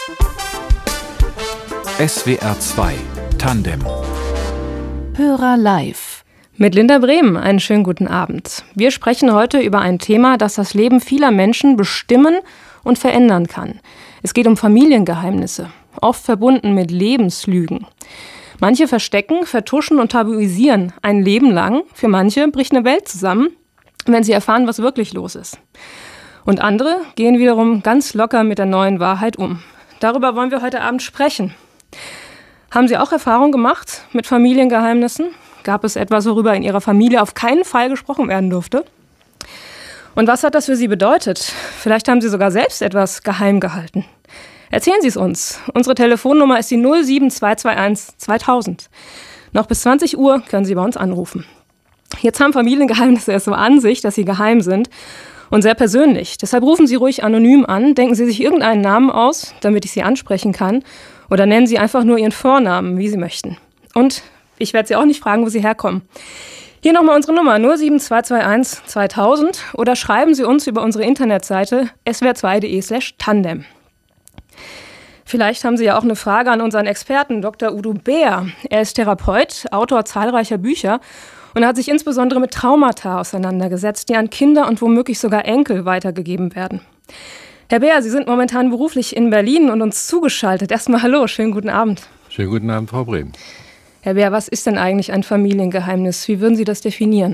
SWR 2 Tandem. Hörer live. Mit Linda Brehm einen schönen guten Abend. Wir sprechen heute über ein Thema, das das Leben vieler Menschen bestimmen und verändern kann. Es geht um Familiengeheimnisse, oft verbunden mit Lebenslügen. Manche verstecken, vertuschen und tabuisieren ein Leben lang. Für manche bricht eine Welt zusammen, wenn sie erfahren, was wirklich los ist. Und andere gehen wiederum ganz locker mit der neuen Wahrheit um. Darüber wollen wir heute Abend sprechen. Haben Sie auch Erfahrung gemacht mit Familiengeheimnissen? Gab es etwas, worüber in Ihrer Familie auf keinen Fall gesprochen werden durfte? Und was hat das für Sie bedeutet? Vielleicht haben Sie sogar selbst etwas geheim gehalten. Erzählen Sie es uns. Unsere Telefonnummer ist die 07221 2000. Noch bis 20 Uhr können Sie bei uns anrufen. Jetzt haben Familiengeheimnisse es so an sich, dass sie geheim sind und sehr persönlich. Deshalb rufen Sie ruhig anonym an, denken Sie sich irgendeinen Namen aus, damit ich Sie ansprechen kann, oder nennen Sie einfach nur Ihren Vornamen, wie Sie möchten. Und ich werde Sie auch nicht fragen, wo Sie herkommen. Hier nochmal unsere Nummer 07221 2000 oder schreiben Sie uns über unsere Internetseite swr2.de/tandem. Vielleicht haben Sie ja auch eine Frage an unseren Experten, Dr. Udo Beer. Er ist Therapeut, Autor zahlreicher Bücher und hat sich insbesondere mit Traumata auseinandergesetzt, die an Kinder und womöglich sogar Enkel weitergegeben werden. Herr Beer, Sie sind momentan beruflich in Berlin und uns zugeschaltet. Erstmal hallo, schönen guten Abend. Schönen guten Abend, Frau Brehm. Herr Beer, was ist denn eigentlich ein Familiengeheimnis? Wie würden Sie das definieren?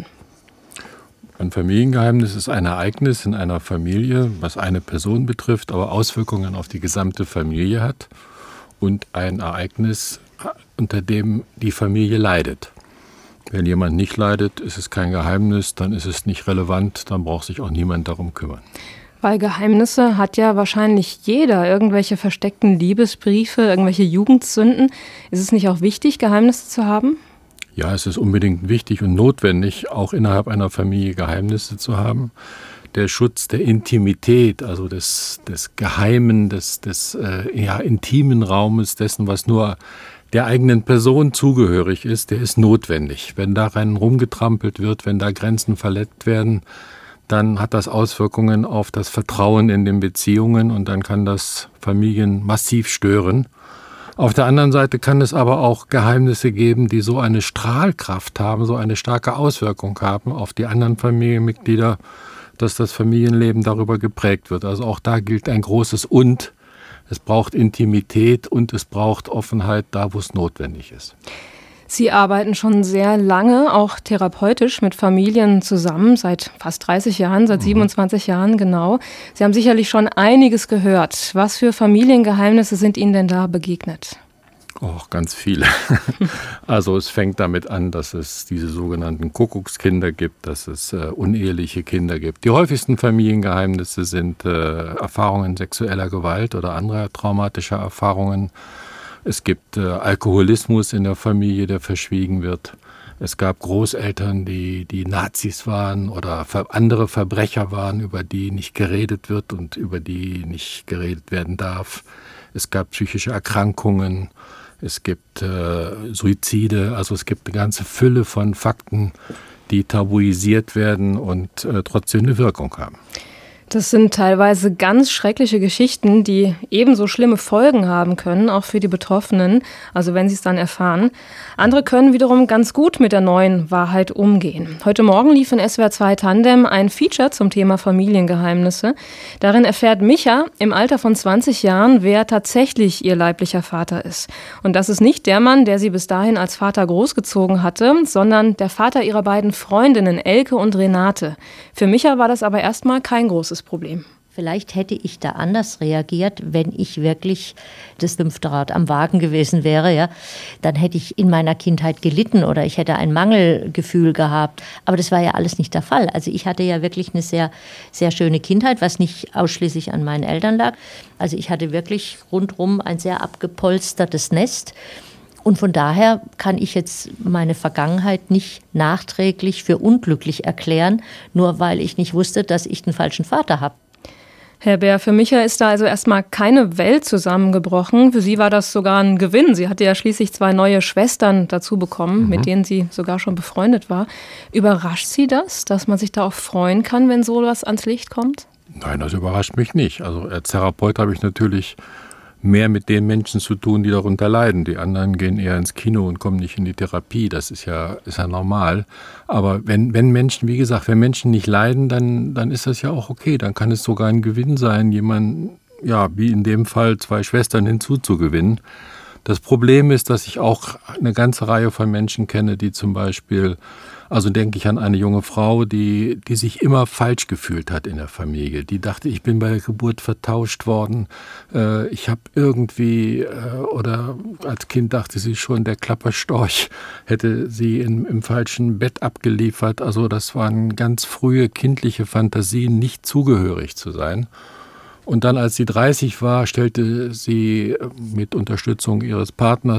Ein Familiengeheimnis ist ein Ereignis in einer Familie, was eine Person betrifft, aber Auswirkungen auf die gesamte Familie hat. Und ein Ereignis, unter dem die Familie leidet. Wenn jemand nicht leidet, ist es kein Geheimnis, dann ist es nicht relevant, dann braucht sich auch niemand darum kümmern. Weil Geheimnisse hat ja wahrscheinlich jeder. Irgendwelche versteckten Liebesbriefe, irgendwelche Jugendsünden. Ist es nicht auch wichtig, Geheimnisse zu haben? Ja, es ist unbedingt wichtig und notwendig, auch innerhalb einer Familie Geheimnisse zu haben. Der Schutz der Intimität, also des Geheimen, des intimen Raumes, dessen, was nur der eigenen Person zugehörig ist, der ist notwendig. Wenn daran rumgetrampelt wird, wenn da Grenzen verletzt werden, dann hat das Auswirkungen auf das Vertrauen in den Beziehungen und dann kann das Familien massiv stören. Auf der anderen Seite kann es aber auch Geheimnisse geben, die so eine Strahlkraft haben, so eine starke Auswirkung haben auf die anderen Familienmitglieder, dass das Familienleben darüber geprägt wird. Also auch da gilt ein großes Und. Es braucht Intimität und es braucht Offenheit da, wo es notwendig ist. Sie arbeiten schon sehr lange, auch therapeutisch mit Familien zusammen, seit fast 30 Jahren, seit 27 Jahren genau. Sie haben sicherlich schon einiges gehört. Was für Familiengeheimnisse sind Ihnen denn da begegnet? Oh, ganz viele. Also es fängt damit an, dass es diese sogenannten Kuckuckskinder gibt, dass es uneheliche Kinder gibt. Die häufigsten Familiengeheimnisse sind Erfahrungen sexueller Gewalt oder anderer traumatischer Erfahrungen. Es gibt Alkoholismus in der Familie, der verschwiegen wird. Es gab Großeltern, die Nazis waren oder andere Verbrecher waren, über die nicht geredet wird und über die nicht geredet werden darf. Es gab psychische Erkrankungen, es gibt Suizide, also es gibt eine ganze Fülle von Fakten, die tabuisiert werden und trotzdem eine Wirkung haben. Das sind teilweise ganz schreckliche Geschichten, die ebenso schlimme Folgen haben können, auch für die Betroffenen, also wenn sie es dann erfahren. Andere können wiederum ganz gut mit der neuen Wahrheit umgehen. Heute Morgen lief in SWR 2 Tandem ein Feature zum Thema Familiengeheimnisse. Darin erfährt Micha im Alter von 20 Jahren, wer tatsächlich ihr leiblicher Vater ist. Und das ist nicht der Mann, der sie bis dahin als Vater großgezogen hatte, sondern der Vater ihrer beiden Freundinnen, Elke und Renate. Für Micha war das aber erstmal kein großes Problem. Vielleicht hätte ich da anders reagiert, wenn ich wirklich das 5. Rad am Wagen gewesen wäre. Ja? Dann hätte ich in meiner Kindheit gelitten oder ich hätte ein Mangelgefühl gehabt. Aber das war ja alles nicht der Fall. Also ich hatte ja wirklich eine sehr, sehr schöne Kindheit, was nicht ausschließlich an meinen Eltern lag. Also ich hatte wirklich rundherum ein sehr abgepolstertes Nest. Und von daher kann ich jetzt meine Vergangenheit nicht nachträglich für unglücklich erklären, nur weil ich nicht wusste, dass ich den falschen Vater habe. Herr Beer, für Micha ist da also erstmal keine Welt zusammengebrochen. Für Sie war das sogar ein Gewinn. Sie hatte ja schließlich 2 neue Schwestern dazu bekommen, mit denen sie sogar schon befreundet war. Überrascht Sie das, dass man sich da auch freuen kann, wenn sowas ans Licht kommt? Nein, das überrascht mich nicht. Also als Therapeut habe ich natürlich mehr mit den Menschen zu tun, die darunter leiden. Die anderen gehen eher ins Kino und kommen nicht in die Therapie. Das ist ja normal. Aber wenn Menschen, wie gesagt, wenn Menschen nicht leiden, dann ist das ja auch okay. Dann kann es sogar ein Gewinn sein, jemanden, ja, wie in dem Fall 2 Schwestern hinzuzugewinnen. Das Problem ist, dass ich auch eine ganze Reihe von Menschen kenne, die zum Beispiel, also denke ich an eine junge Frau, die sich immer falsch gefühlt hat in der Familie. Die dachte, ich bin bei der Geburt vertauscht worden. Ich habe irgendwie, oder als Kind dachte sie schon, der Klapperstorch hätte sie im falschen Bett abgeliefert. Also das waren ganz frühe kindliche Fantasien, nicht zugehörig zu sein. Und dann, als sie 30 war, stellte sie mit Unterstützung ihres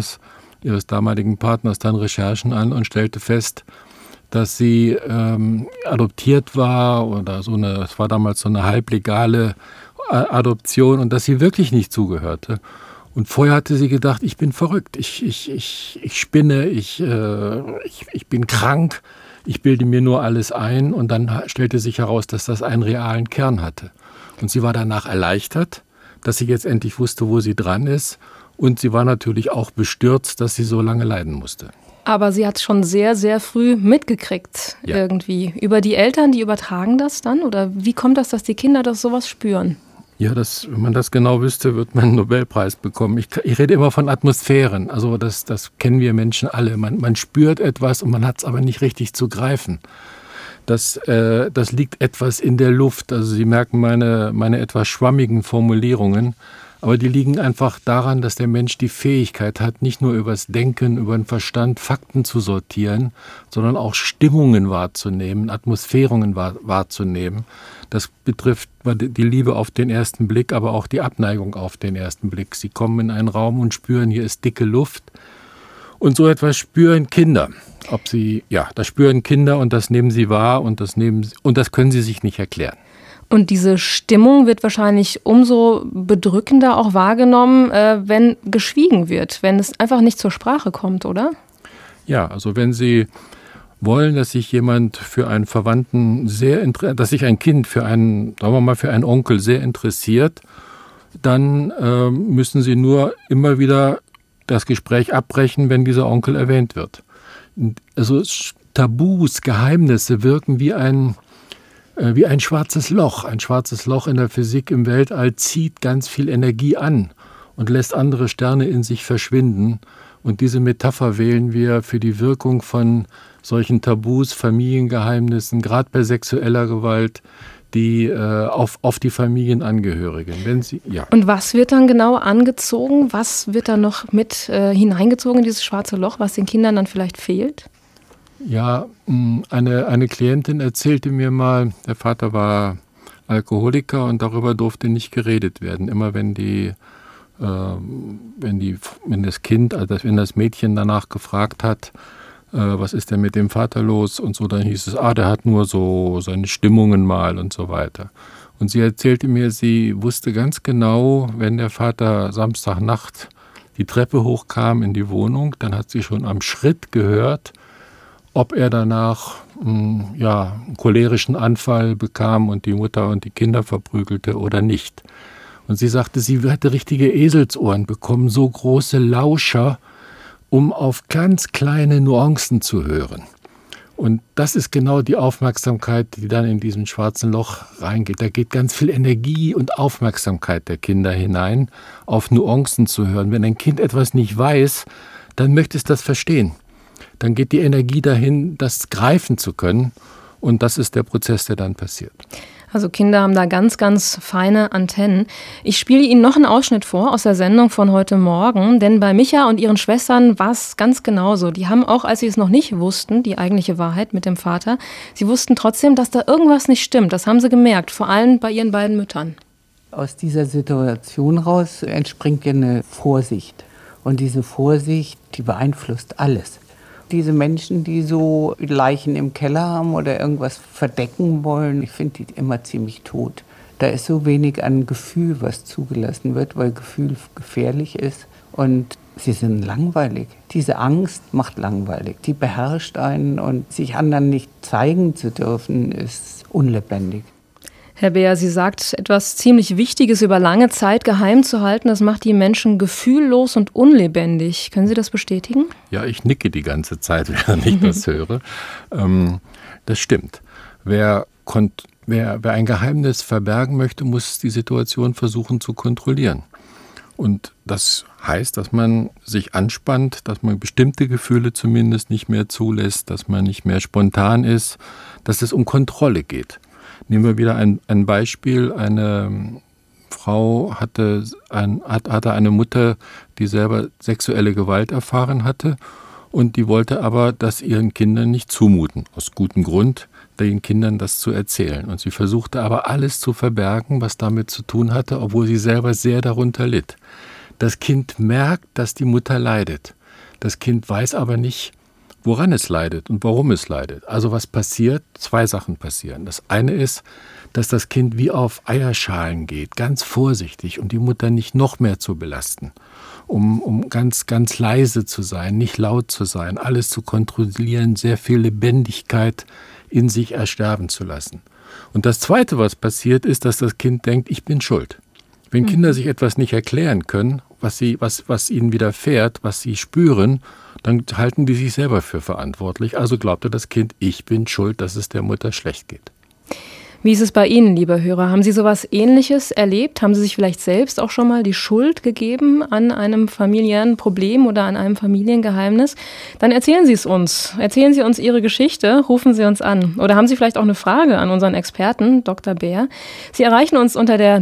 damaligen Partners, dann Recherchen an und stellte fest, dass sie adoptiert war oder es war damals so eine halblegale Adoption und dass sie wirklich nicht zugehörte. Und vorher hatte sie gedacht, ich bin verrückt, ich spinne, ich bin krank, ich bilde mir nur alles ein. Und dann stellte sich heraus, dass das einen realen Kern hatte. Und sie war danach erleichtert, dass sie jetzt endlich wusste, wo sie dran ist. Und sie war natürlich auch bestürzt, dass sie so lange leiden musste. Aber sie hat es schon sehr, sehr früh mitgekriegt, ja. Irgendwie. Über die Eltern, die übertragen das dann? Oder wie kommt das, dass die Kinder das sowas spüren? Ja, wenn man das genau wüsste, wird man einen Nobelpreis bekommen. Ich rede immer von Atmosphären. Also das kennen wir Menschen alle. Man spürt etwas und man hat es aber nicht richtig zu greifen. Das liegt etwas in der Luft. Also Sie merken meine etwas schwammigen Formulierungen. Aber die liegen einfach daran, dass der Mensch die Fähigkeit hat, nicht nur übers Denken, über den Verstand Fakten zu sortieren, sondern auch Stimmungen wahrzunehmen, Atmosphären wahrzunehmen. Das betrifft die Liebe auf den ersten Blick, aber auch die Abneigung auf den ersten Blick. Sie kommen in einen Raum und spüren, hier ist dicke Luft. Und so etwas spüren Kinder. Das spüren Kinder und das nehmen sie wahr und das können sie sich nicht erklären. Und diese Stimmung wird wahrscheinlich umso bedrückender auch wahrgenommen, wenn geschwiegen wird, wenn es einfach nicht zur Sprache kommt, oder? Ja, also wenn Sie wollen, dass sich jemand für einen Verwandten dass sich ein Kind für einen Onkel sehr interessiert, dann müssen Sie nur immer wieder das Gespräch abbrechen, wenn dieser Onkel erwähnt wird. Also Tabus, Geheimnisse wirken wie ein schwarzes Loch. Ein schwarzes Loch in der Physik im Weltall zieht ganz viel Energie an und lässt andere Sterne in sich verschwinden. Und diese Metapher wählen wir für die Wirkung von solchen Tabus, Familiengeheimnissen, gerade bei sexueller Gewalt, die auf die Familienangehörigen. Und was wird dann genau angezogen? Was wird dann noch mit hineingezogen in dieses schwarze Loch, was den Kindern dann vielleicht fehlt? Ja, eine Klientin erzählte mir mal, der Vater war Alkoholiker und darüber durfte nicht geredet werden. Immer wenn das Mädchen danach gefragt hat, was ist denn mit dem Vater los und so, dann hieß es, der hat nur so seine Stimmungen mal und so weiter. Und sie erzählte mir, sie wusste ganz genau, wenn der Vater Samstagnacht die Treppe hochkam in die Wohnung, dann hat sie schon am Schritt gehört, ob er danach einen cholerischen Anfall bekam und die Mutter und die Kinder verprügelte oder nicht. Und sie sagte, sie hatte richtige Eselsohren bekommen, so große Lauscher, um auf ganz kleine Nuancen zu hören. Und das ist genau die Aufmerksamkeit, die dann in diesem schwarzen Loch reingeht. Da geht ganz viel Energie und Aufmerksamkeit der Kinder hinein, auf Nuancen zu hören. Wenn ein Kind etwas nicht weiß, dann möchte es das verstehen. Dann geht die Energie dahin, das greifen zu können. Und das ist der Prozess, der dann passiert. Also Kinder haben da ganz, ganz feine Antennen. Ich spiele Ihnen noch einen Ausschnitt vor aus der Sendung von heute Morgen, denn bei Micha und ihren Schwestern war es ganz genauso. Die haben auch, als sie es noch nicht wussten, die eigentliche Wahrheit mit dem Vater, sie wussten trotzdem, dass da irgendwas nicht stimmt. Das haben sie gemerkt, vor allem bei ihren beiden Müttern. Aus dieser Situation raus entspringt ja eine Vorsicht. Und diese Vorsicht, die beeinflusst alles. Diese Menschen, die so Leichen im Keller haben oder irgendwas verdecken wollen, ich finde die immer ziemlich tot. Da ist so wenig an Gefühl, was zugelassen wird, weil Gefühl gefährlich ist. Und sie sind langweilig. Diese Angst macht langweilig. Die beherrscht einen und sich anderen nicht zeigen zu dürfen, ist unlebendig. Herr Beer, Sie sagt, etwas ziemlich Wichtiges über lange Zeit geheim zu halten, das macht die Menschen gefühllos und unlebendig. Können Sie das bestätigen? Ja, ich nicke die ganze Zeit, während ich das höre. Das stimmt. Wer ein Geheimnis verbergen möchte, muss die Situation versuchen zu kontrollieren. Und das heißt, dass man sich anspannt, dass man bestimmte Gefühle zumindest nicht mehr zulässt, dass man nicht mehr spontan ist, dass es um Kontrolle geht. Nehmen wir wieder ein Beispiel. Eine Frau hatte eine Mutter, die selber sexuelle Gewalt erfahren hatte und die wollte aber das ihren Kindern nicht zumuten, aus gutem Grund, den Kindern das zu erzählen. Und sie versuchte aber alles zu verbergen, was damit zu tun hatte, obwohl sie selber sehr darunter litt. Das Kind merkt, dass die Mutter leidet. Das Kind weiß aber nicht, woran es leidet und warum es leidet. Also was passiert? 2 Sachen passieren. Das eine ist, dass das Kind wie auf Eierschalen geht, ganz vorsichtig, um die Mutter nicht noch mehr zu belasten, um ganz, ganz leise zu sein, nicht laut zu sein, alles zu kontrollieren, sehr viel Lebendigkeit in sich ersterben zu lassen. Und das Zweite, was passiert, ist, dass das Kind denkt, ich bin schuld. Wenn Kinder sich etwas nicht erklären können, was ihnen widerfährt, was sie spüren, dann halten die sich selber für verantwortlich. Also glaubte das Kind, ich bin schuld, dass es der Mutter schlecht geht. Wie ist es bei Ihnen, liebe Hörer? Haben Sie sowas Ähnliches erlebt? Haben Sie sich vielleicht selbst auch schon mal die Schuld gegeben an einem familiären Problem oder an einem Familiengeheimnis? Dann erzählen Sie es uns. Erzählen Sie uns Ihre Geschichte, rufen Sie uns an. Oder haben Sie vielleicht auch eine Frage an unseren Experten, Dr. Beer? Sie erreichen uns unter der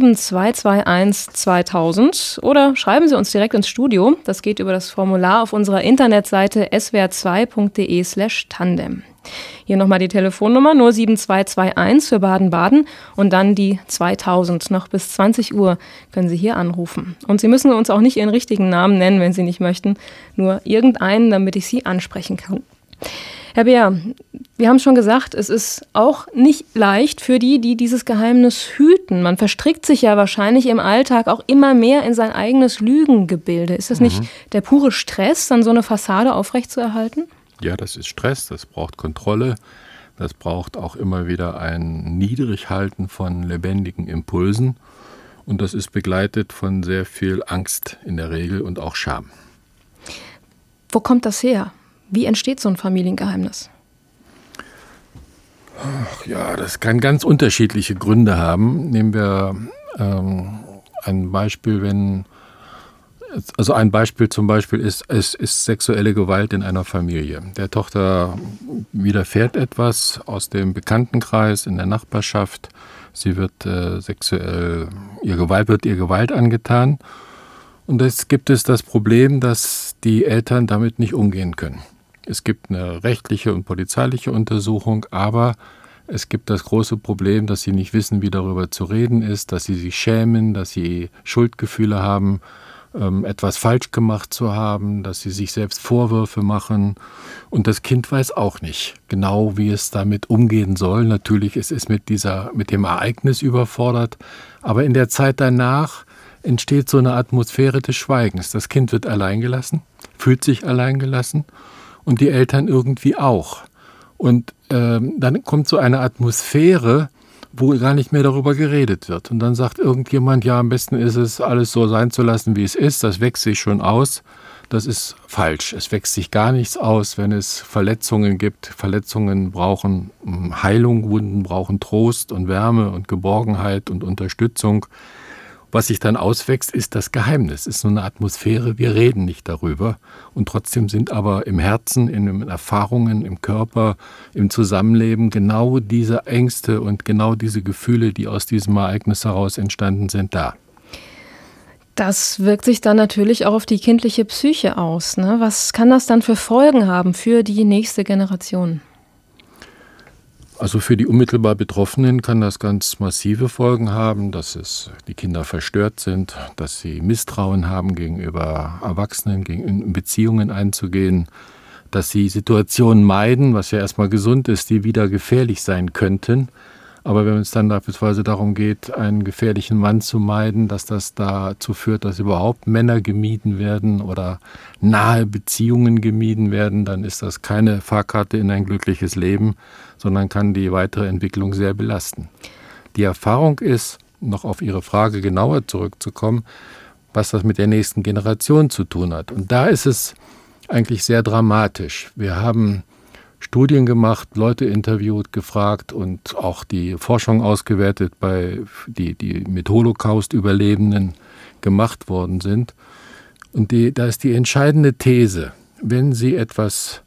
07221 2000 oder schreiben Sie uns direkt ins Studio. Das geht über das Formular auf unserer Internetseite swr2.de/tandem. Hier nochmal die Telefonnummer 07221 für Baden-Baden und dann die 2000. Noch bis 20 Uhr können Sie hier anrufen. Und Sie müssen uns auch nicht Ihren richtigen Namen nennen, wenn Sie nicht möchten. Nur irgendeinen, damit ich Sie ansprechen kann. Herr Beer, wir haben schon gesagt, es ist auch nicht leicht für die dieses Geheimnis hüten. Man verstrickt sich ja wahrscheinlich im Alltag auch immer mehr in sein eigenes Lügengebilde. Ist das nicht der pure Stress, dann so eine Fassade aufrechtzuerhalten? Ja, das ist Stress, das braucht Kontrolle, das braucht auch immer wieder ein Niedrighalten von lebendigen Impulsen und das ist begleitet von sehr viel Angst in der Regel und auch Scham. Wo kommt das her? Wie entsteht so ein Familiengeheimnis? Ja, das kann ganz unterschiedliche Gründe haben. Nehmen wir ein Beispiel, ein Beispiel zum Beispiel ist, es ist sexuelle Gewalt in einer Familie. Der Tochter widerfährt etwas aus dem Bekanntenkreis, in der Nachbarschaft. Sie wird ihr Gewalt angetan. Und jetzt gibt es das Problem, dass die Eltern damit nicht umgehen können. Es gibt eine rechtliche und polizeiliche Untersuchung, aber es gibt das große Problem, dass sie nicht wissen, wie darüber zu reden ist, dass sie sich schämen, dass sie Schuldgefühle haben, etwas falsch gemacht zu haben, dass sie sich selbst Vorwürfe machen. Und das Kind weiß auch nicht genau, wie es damit umgehen soll. Natürlich ist es mit dem Ereignis überfordert, aber in der Zeit danach entsteht so eine Atmosphäre des Schweigens. Das Kind wird alleingelassen, fühlt sich alleingelassen und die Eltern irgendwie auch. Und dann kommt so eine Atmosphäre, wo gar nicht mehr darüber geredet wird. Und dann sagt irgendjemand, ja, am besten ist es, alles so sein zu lassen, wie es ist. Das wächst sich schon aus. Das ist falsch. Es wächst sich gar nichts aus, wenn es Verletzungen gibt. Verletzungen brauchen Heilung, Wunden brauchen Trost und Wärme und Geborgenheit und Unterstützung. Was sich dann auswächst, ist das Geheimnis. Es ist nur eine Atmosphäre, wir reden nicht darüber. Und trotzdem sind aber im Herzen, in den Erfahrungen, im Körper, im Zusammenleben genau diese Ängste und genau diese Gefühle, die aus diesem Ereignis heraus entstanden sind, da. Das wirkt sich dann natürlich auch auf die kindliche Psyche aus, ne? Was kann das dann für Folgen haben für die nächste Generation? Also für die unmittelbar Betroffenen kann das ganz massive Folgen haben, dass die Kinder verstört sind, dass sie Misstrauen haben gegenüber Erwachsenen, in Beziehungen einzugehen, dass sie Situationen meiden, was ja erstmal gesund ist, die wieder gefährlich sein könnten. Aber wenn es dann beispielsweise darum geht, einen gefährlichen Mann zu meiden, dass das dazu führt, dass überhaupt Männer gemieden werden oder nahe Beziehungen gemieden werden, dann ist das keine Fahrkarte in ein glückliches Leben, sondern kann die weitere Entwicklung sehr belasten. Die Erfahrung ist, noch auf Ihre Frage genauer zurückzukommen, was das mit der nächsten Generation zu tun hat. Und da ist es eigentlich sehr dramatisch. Wir haben Studien gemacht, Leute interviewt, gefragt und auch die Forschung ausgewertet, die mit Holocaust-Überlebenden gemacht worden sind. Und da ist die entscheidende These, wenn Sie etwas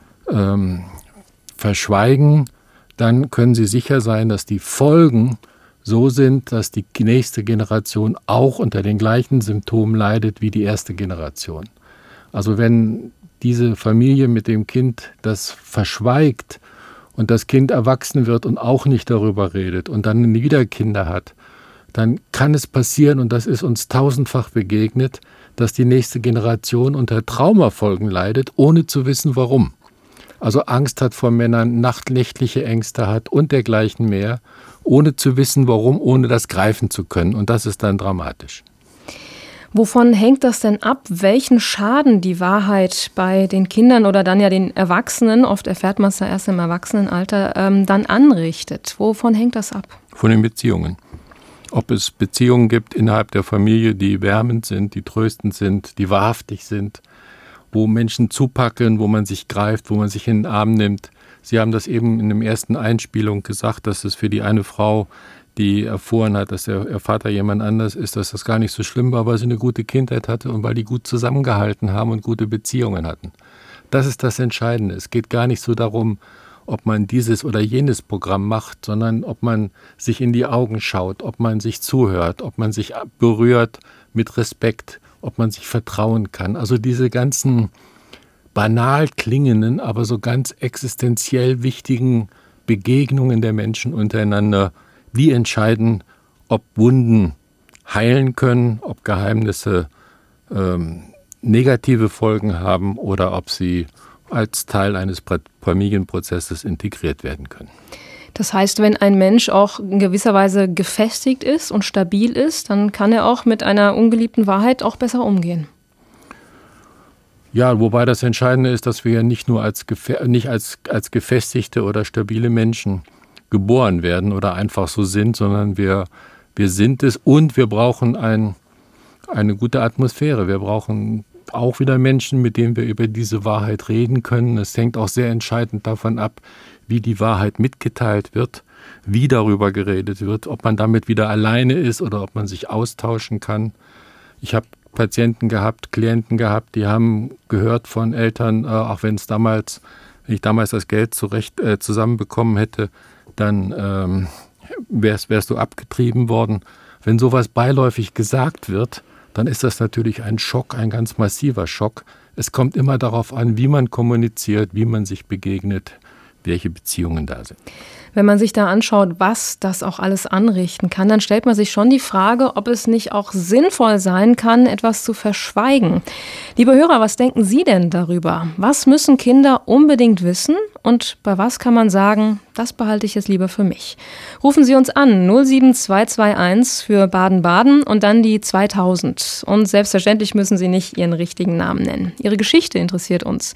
verschweigen, dann können Sie sicher sein, dass die Folgen so sind, dass die nächste Generation auch unter den gleichen Symptomen leidet wie die erste Generation. Also wenn diese Familie mit dem Kind das verschweigt und das Kind erwachsen wird und auch nicht darüber redet und dann wieder Kinder hat, dann kann es passieren, und das ist uns tausendfach begegnet, dass die nächste Generation unter Traumafolgen leidet, ohne zu wissen, warum. Also Angst hat vor Männern, nächtliche Ängste hat und dergleichen mehr, ohne zu wissen, warum, ohne das greifen zu können. Und das ist dann dramatisch. Wovon hängt das denn ab, welchen Schaden die Wahrheit bei den Kindern oder dann ja den Erwachsenen, oft erfährt man es ja erst im Erwachsenenalter, dann anrichtet? Wovon hängt das ab? Von den Beziehungen. Ob es Beziehungen gibt innerhalb der Familie, die wärmend sind, die tröstend sind, die wahrhaftig sind, wo Menschen zupacken, wo man sich greift, wo man sich in den Arm nimmt. Sie haben das eben in der ersten Einspielung gesagt, dass es für die eine Frau, die erfahren hat, dass ihr Vater jemand anders ist, dass das gar nicht so schlimm war, weil sie eine gute Kindheit hatte und weil die gut zusammengehalten haben und gute Beziehungen hatten. Das ist das Entscheidende. Es geht gar nicht so darum, ob man dieses oder jenes Programm macht, sondern ob man sich in die Augen schaut, ob man sich zuhört, ob man sich berührt mit Respekt, ob man sich vertrauen kann. Also diese ganzen banal klingenden, aber so ganz existenziell wichtigen Begegnungen der Menschen untereinander, die entscheiden, ob Wunden heilen können, ob Geheimnisse negative Folgen haben oder ob sie als Teil eines Familienprozesses integriert werden können. Das heißt, wenn ein Mensch auch in gewisser Weise gefestigt ist und stabil ist, dann kann er auch mit einer ungeliebten Wahrheit auch besser umgehen. Ja, wobei das Entscheidende ist, dass wir ja nicht nur als gefestigte oder stabile Menschen geboren werden oder einfach so sind, sondern wir sind es und wir brauchen eine gute Atmosphäre. Wir brauchen auch wieder Menschen, mit denen wir über diese Wahrheit reden können. Es hängt auch sehr entscheidend davon ab, wie die Wahrheit mitgeteilt wird, wie darüber geredet wird, ob man damit wieder alleine ist oder ob man sich austauschen kann. Ich habe Klienten gehabt, die haben gehört von Eltern, auch wenn ich damals das Geld zusammenbekommen hätte, dann wärst du abgetrieben worden. Wenn sowas beiläufig gesagt wird, dann ist das natürlich ein Schock, ein ganz massiver Schock. Es kommt immer darauf an, wie man kommuniziert, wie man sich begegnet, welche Beziehungen da sind. Wenn man sich da anschaut, was das auch alles anrichten kann, dann stellt man sich schon die Frage, ob es nicht auch sinnvoll sein kann, etwas zu verschweigen. Liebe Hörer, was denken Sie denn darüber? Was müssen Kinder unbedingt wissen und bei was kann man sagen, das behalte ich jetzt lieber für mich? Rufen Sie uns an, 07221 für Baden-Baden und dann die 2000. Und selbstverständlich müssen Sie nicht Ihren richtigen Namen nennen. Ihre Geschichte interessiert uns.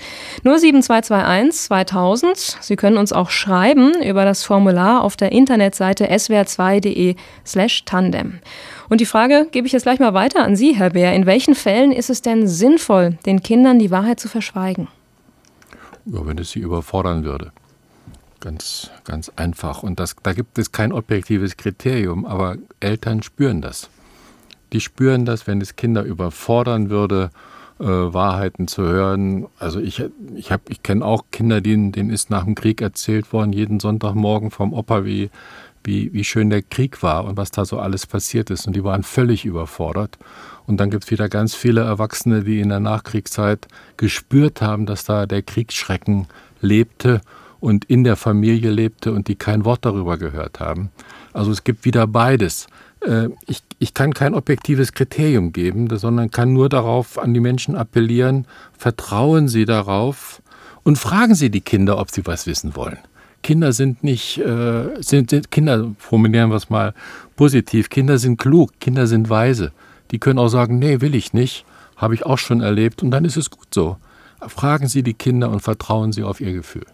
07221 2000. Sie können uns auch schreiben über das Formular auf der Internetseite swr2.de/tandem. Und die Frage gebe ich jetzt gleich mal weiter an Sie, Herr Beer. In welchen Fällen ist es denn sinnvoll, den Kindern die Wahrheit zu verschweigen? Ja, wenn es sie überfordern würde. Ganz, ganz einfach. Und da gibt es kein objektives Kriterium, aber Eltern spüren das. Die spüren das, wenn es Kinder überfordern würde, Wahrheiten zu hören. Also ich kenne auch Kinder, denen ist nach dem Krieg erzählt worden, jeden Sonntagmorgen vom Opa, wie schön der Krieg war und was da so alles passiert ist. Und die waren völlig überfordert. Und dann gibt es wieder ganz viele Erwachsene, die in der Nachkriegszeit gespürt haben, dass da der Kriegsschrecken lebte und in der Familie lebte und die kein Wort darüber gehört haben. Also es gibt wieder beides. Ich kann kein objektives Kriterium geben, sondern kann nur darauf an die Menschen appellieren, vertrauen Sie darauf und fragen Sie die Kinder, ob sie was wissen wollen. Kinder sind nicht, Kinder, formulieren wir es mal positiv, Kinder sind klug, Kinder sind weise. Die können auch sagen, nee, will ich nicht, habe ich auch schon erlebt und dann ist es gut so. Fragen Sie die Kinder und vertrauen Sie auf ihr Gefühl.